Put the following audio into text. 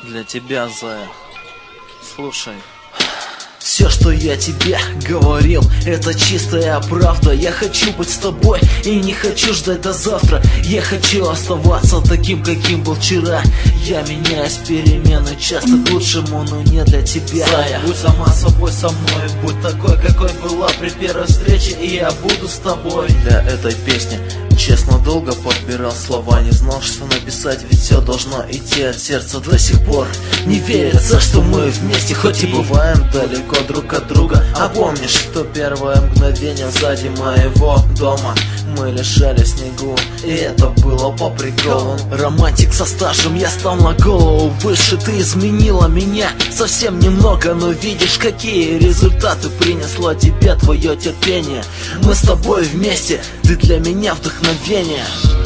Для тебя, Зая. Слушай. Все, что я тебе говорил, это чистая правда. Я хочу быть с тобой и не хочу ждать до завтра. Я хочу оставаться таким, каким был вчера. Я меняюсь перемены часто к лучшему, но не для тебя. Зая, будь сама собой со мной, будь такой, какой была при первой встрече, и я буду с тобой. Для этой песни честно долго подбирал слова, не знал, что написать, ведь все должно идти от сердца. До сих пор не верится, что мы вместе, хоть и бываем далеко друг от друга. А помнишь, что первое мгновение сзади моего дома мы лежали в снегу, и это было по приколу. Романтик со стажем, я стал на голову выше. Ты изменила меня совсем немного, но видишь, какие результаты принесло тебе твое терпение. Мы с тобой вместе, ты для меня вдохновение.